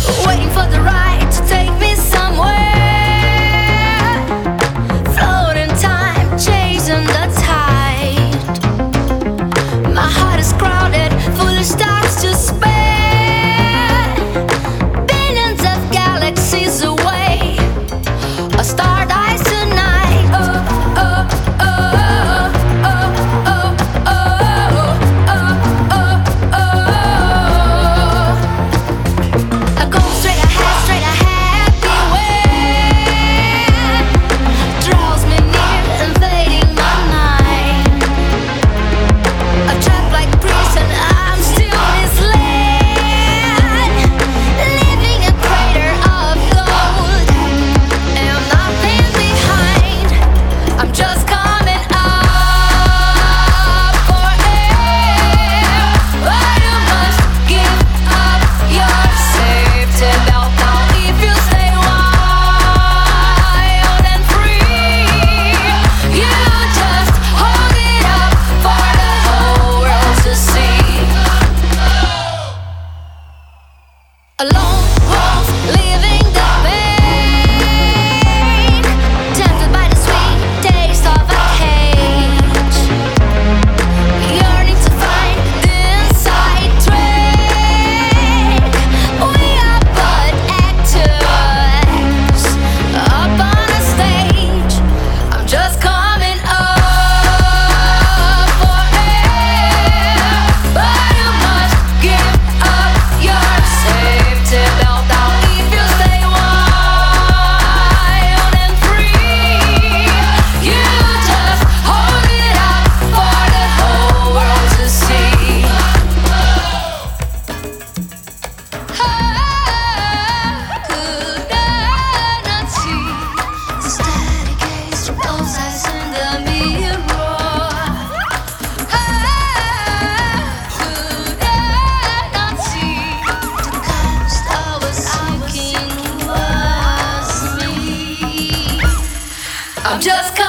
waiting for the ride to take me somewhere. Floating time, chasing the tide. My heart is crowded, full of stars to spare. Billions of galaxies away, a star dies tonight. Oh, oh, oh, oh, oh, oh, oh, oh, oh, oh. I go straight ahead, beware. Draws me near, invading my mind. A trap like prison, I'm still misled. Living a crater of gold, and nothing behind. I'm just coming up for air. But you must give up your safety belt now if you stay wild and free. You just hold it up for the whole world to see. Alone wolf living the pain, tempted by the sweet taste of a cage, yearning to find the inside track. We are but actors up on a stage. I'm just coming up for air, but you must give up your safety belt now if you stay wild and free. You just hold it up for the whole world to see. Could I not see the steady gaze from those eyes in the mirror? Could I not see the ghost I was thinking was me? I'm just